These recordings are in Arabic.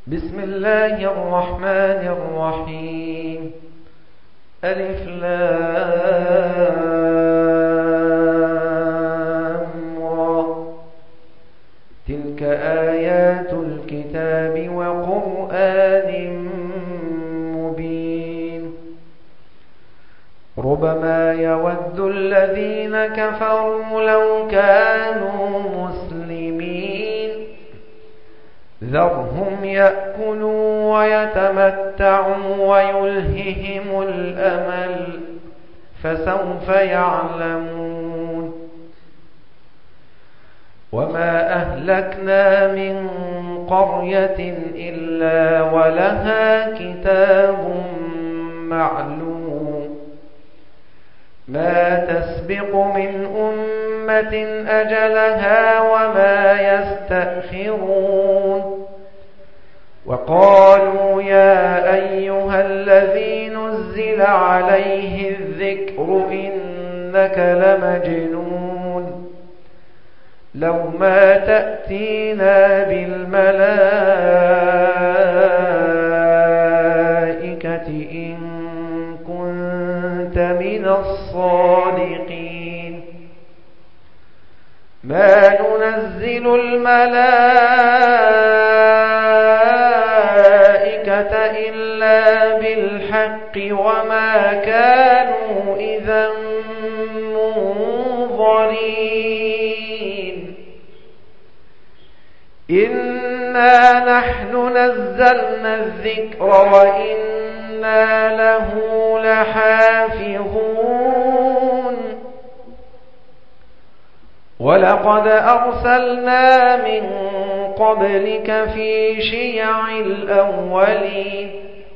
بسم الله الرحمن الرحيم. ألف لام را. تلك آيات الكتاب وقرآن مبين. ربما يود الذين كفروا لو كانوا مسلمين ذرهم يأكلوا ويتمتعوا ويلههم الأمل فسوف يعلمون. وما أهلكنا من قرية إلا ولها كتاب معلوم ما تسبق من أمة أجلها وما يستأخرون. وقالوا يا أيها الذي نزل عليه الذكر إنك لمجنون لو ما تأتينا بالملائكة إن كنت من الصادقين. ما ننزل الملائكة إلا بالحق وما كانوا إذا منظرين. إنا نحن نزلنا الذكر وإنا له لحافظون. ولقد أرسلنا من قبلك في شيع الأولين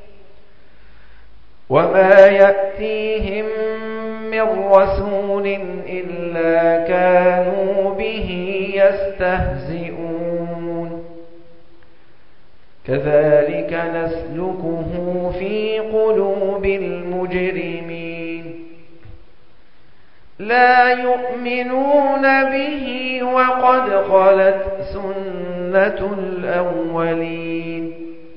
وما يأتيهم من رسول إلا كانوا به يستهزئون. كذلك نسلكه في قلوب المجرمين. لا يؤمنون به وقد خلت سنة الأولين.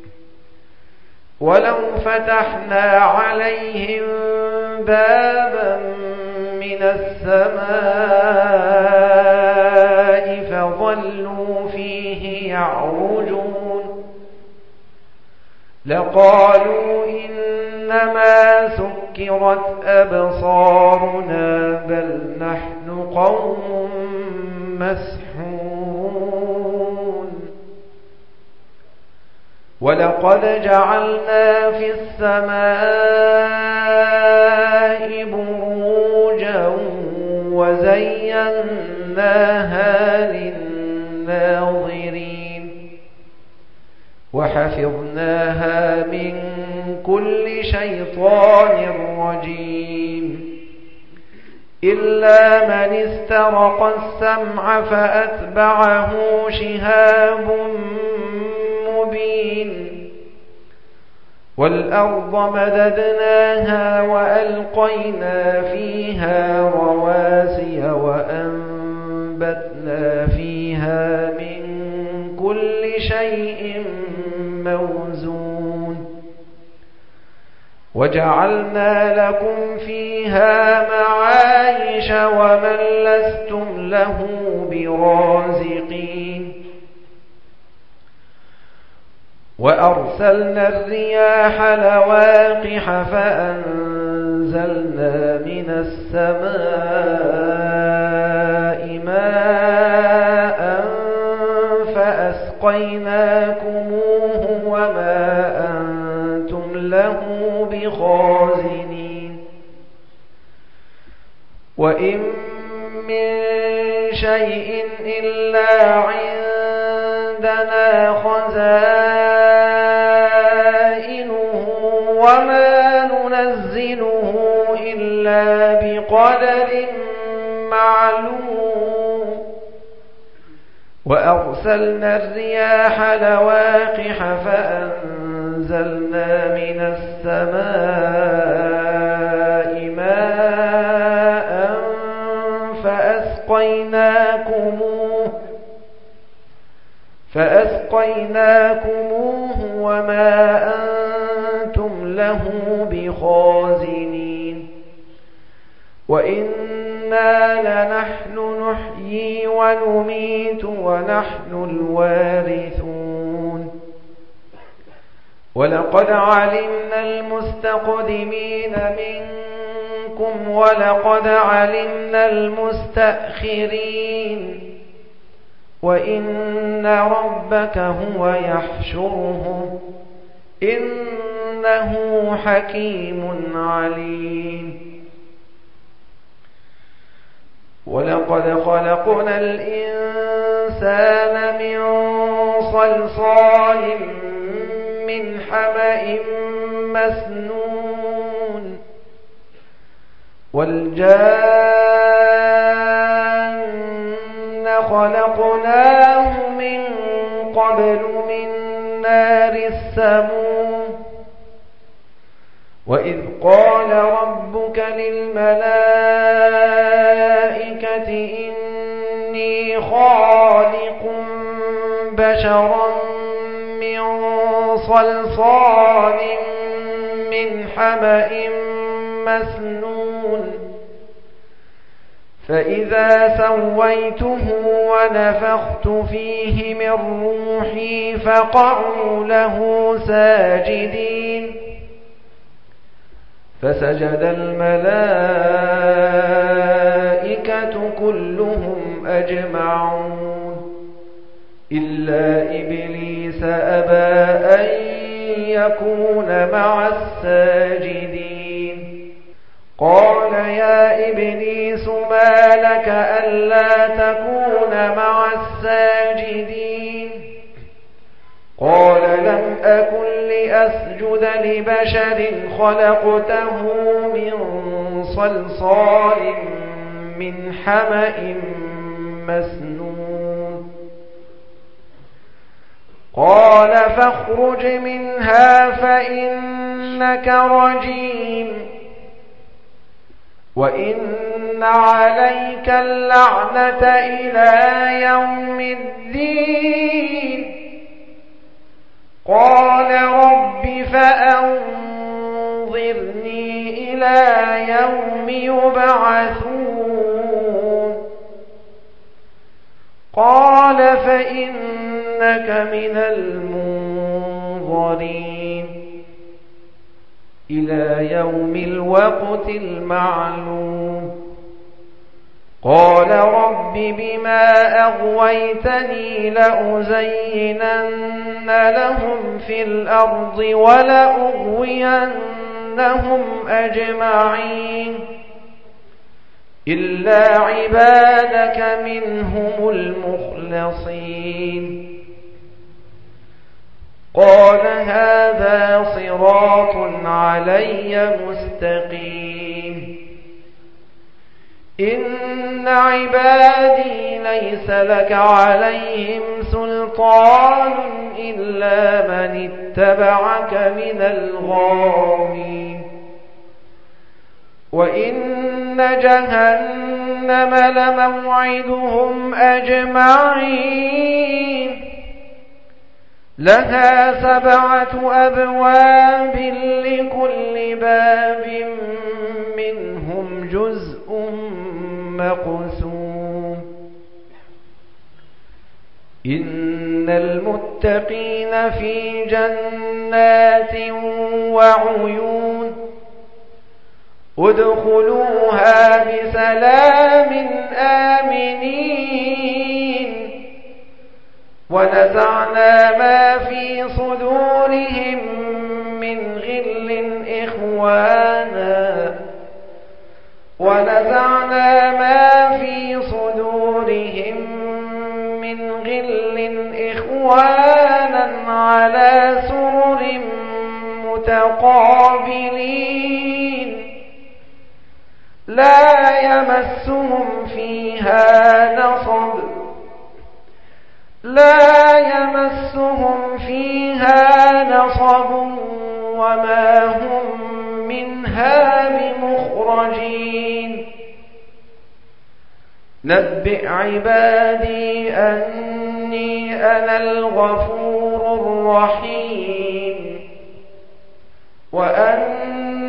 ولو فتحنا عليهم بابا من السماء فظلوا فيه يعرجون لقالوا إنما سكرت أبصارنا بل نحن قوم مسحورون. ولقد جعلنا في السماء بروجا وزيناها للناظرين وحفظناها من كل شيطان رجيم إلا من استرق السمع فأتبعه شهاب مبين. والأرض مددناها وألقينا فيها رواسي وأنبتنا فيها من كل شيء موزون. وجعلنا لكم فيها معايش ومن لستم له برازقين. وأرسلنا الرياح لواقح فأنزلنا من السماء ماء فأسقيناكموه وما أنتم له بخازنين. وإن من شيء إلا عندنا خزائنه وما ننزله إلا بقدر معلوم. وأرسلنا الرياح لواقح فأنزلنا من السماء ماء فأسقيناكموه وما أنتم له بخازنين وإنا لنحن نحيي ونميت ونحن الوارثون ولقد علمنا المستقدمين منكم ولقد علمنا المستأخرين وإن ربك هو يحشرهم إنه حكيم عليم ولقد خلقنا الإنسان من صلصال من حمأ مسنون والجان خلقناه من قبل من نار السموم وإذ قال ربك للملائكة إني خالق بشرا من صلصال من حمأ مسنون فإذا سويته ونفخت فيه من روحي فقعوا له ساجدين فسجد الملائكة كلهم أجمعون إلا إبليس أبى أن يكون مع الساجدين قال يا إبليس ما لك ألا تكون مع الساجدين قال لم أكن لأسجد لبشر خلقته من صلصال من حمأ مسنون قال فاخرج منها فإنك رجيم وإن عليك اللعنة إلى يوم الدين قال رب فأنظرني إلى يوم يبعثون قال فإنك من المنظرين إلى يوم الوقت المعلوم قال رب بما أغويتني لأزينن لهم في الأرض ولأغوينهم أجمعين إلا عبادك منهم المخلصين قال هذا صراط علي مستقيم إن عبادي ليس لك عليهم سلطان إلا من اتبعك من الغاوين وإن جهنم لموعدهم أجمعين لها 7 أبواب لكل باب منهم جزء مقسوم إن المتقين في جنات وعيون ادخلوها بسلام آمنين ونزعنا ما في صدورهم من غل إخوانا ونزعنا ما في صدورهم من غل إخوانا على سرر متقابلين لا يمسهم فيها نصب وما هم منها بمخرجين نبئ عبادي أني أنا الغفور الرحيم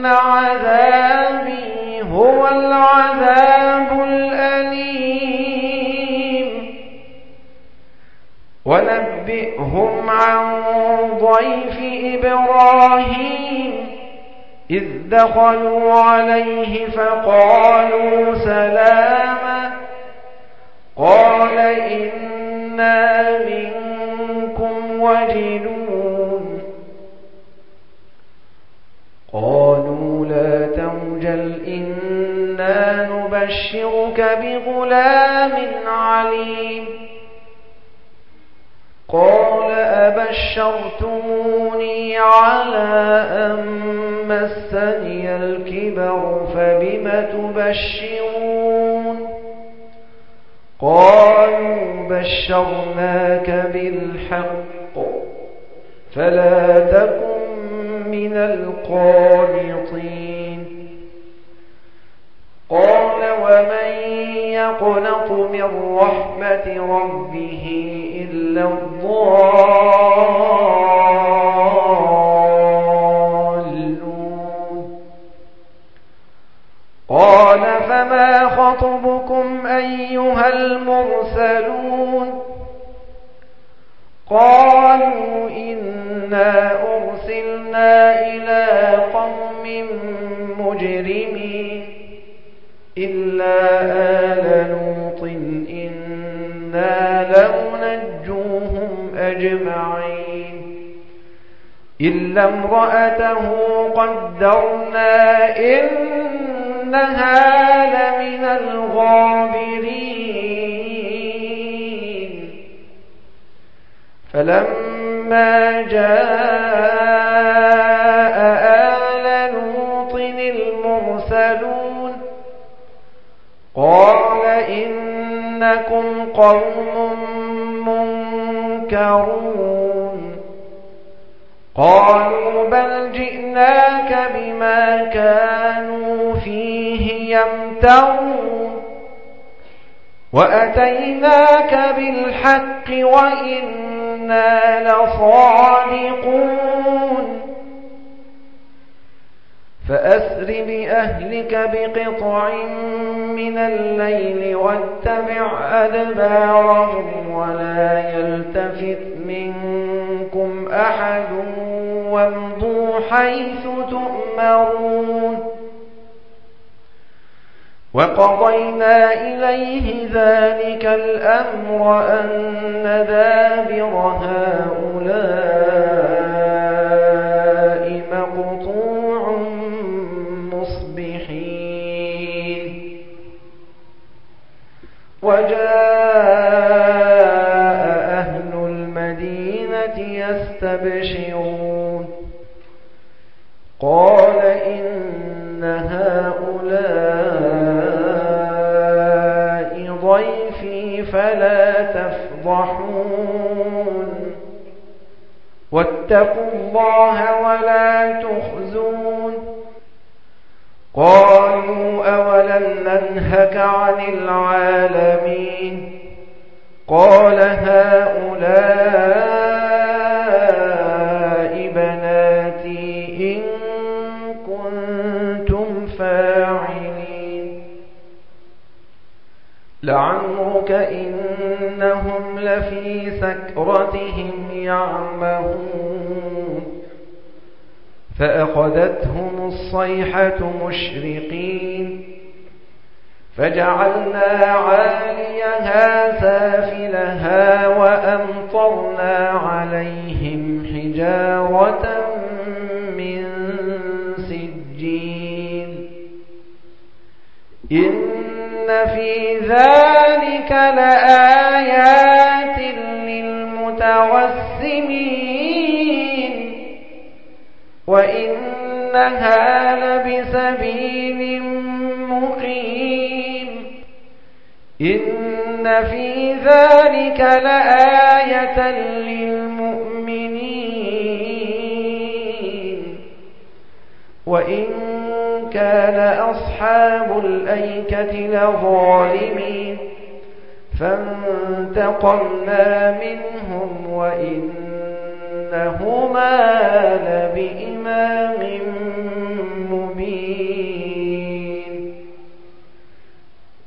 عذابي هو العذاب الأليم ونبئهم عن ضيف إبراهيم إذ دخلوا عليه فقالوا سلاما قال إنا منكم وجلون قالوا لا توجل إنا نبشرك بغلام عليم قال أبشرتموني على أن مسني الكبر فبم تبشرون قالوا بشرناك بالحق فلا تكن من القانطين قال ومن يقنط من رحمة ربه إلا الضالون قال فما خطبكم أيها المرسلون قالوا إنا أرسلنا إلى قوم مجرمين إلا آل لوط إنا لننجوهم أجمعين إلا امرأته قدرنا إنها لمن الغابرين فلما جاء آل لوط المرسلون قال إنكم قوم منكرون قالوا بل جئناك بما كانوا فيه يمترون وأتيناك بالحق وإنا لصادقون فأسر بأهلك بقطع من الليل واتبع أدبارهم ولا يلتفت منكم أحد وامضوا حيث تؤمرون وقضينا إليه ذلك الأمر أن دابر هؤلاء مقطوع مصبحين وجاء أهل المدينة يستبشرون قال إن هؤلاء ضيفي فلا تفضحون واتقوا الله ولا تخزون قالوا أولم ننهك عن العالمين قال هؤلاء بناتي إن كنتم فاعلين لعمرك إنهم لفي سكرتهم يعمهون فأخذتهم الصيحة مشرقين فجعلنا عاليها سافلها وأمطرنا عليهم حجارة من سجيل إن في ذلك لآيات للمتوسمين وإنها لبسبيل مقيم إن في ذلك لآية للمؤمنين وإن كان أصحاب الأيكة لظالمين فانتقمنا منهم وإنهما لبإمام مبين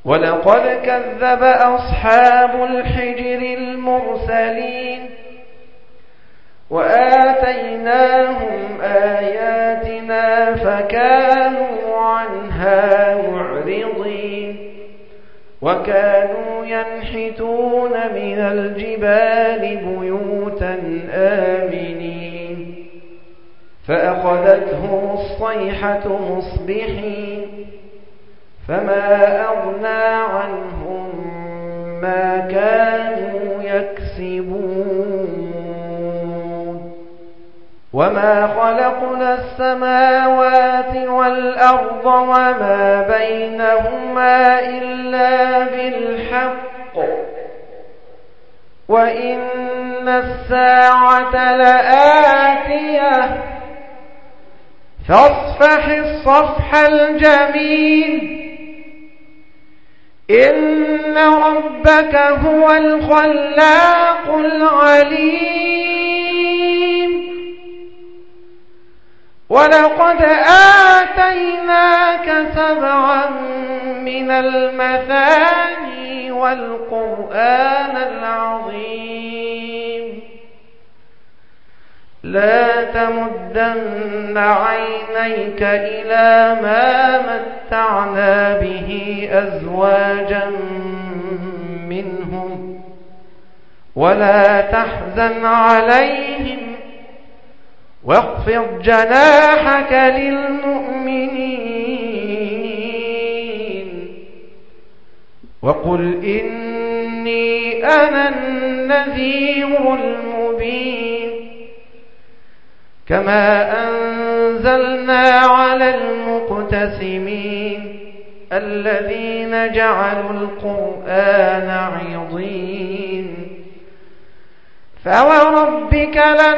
ولقد كذب أصحاب الحجر المرسلين وآتيناهم آياتنا فكانوا عنها معرضين وكانوا ينحتون من الجبال بيوتا آمنين فأخذتهم الصيحة مصبحين فما أغنى عنهم ما كانوا يكسبون وما خلقنا السماوات والأرض وما بينهما إلا بالحق وإن الساعة لآتية فاصفح الصفح الجميل إن ربك هو الخلاق العليم ولقد آتيناك 7 من المثاني والقرآن العظيم لا تمدن عينيك إلى ما متعنا به أزواجا منهم ولا تحزن عليهم واخفض جناحك للمؤمنين وقل إني أنا النذير المبين كما أنزلنا على المقتسمين الذين جعلوا القرآن عضين فوربك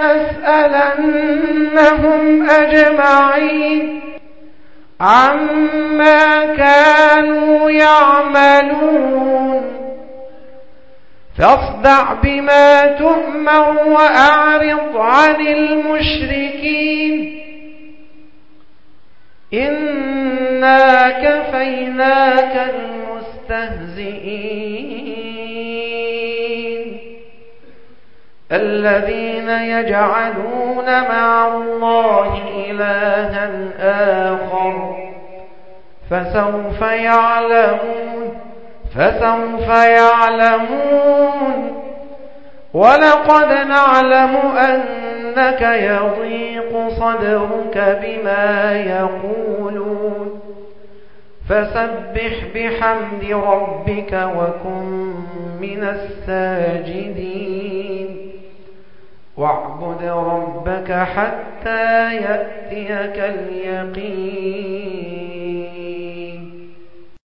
لنسألنهم أجمعين عما كانوا يعملون فاصدع بما تؤمر وأعرض عن المشركين إنا كفيناك المستهزئين الذين يجعلون مع الله إلها آخر فسوف يعلمون ولقد نعلم أنك يضيق صدرك بما يقولون فسبح بحمد ربك وكن من الساجدين واعبد ربك حتى يأتيك اليقين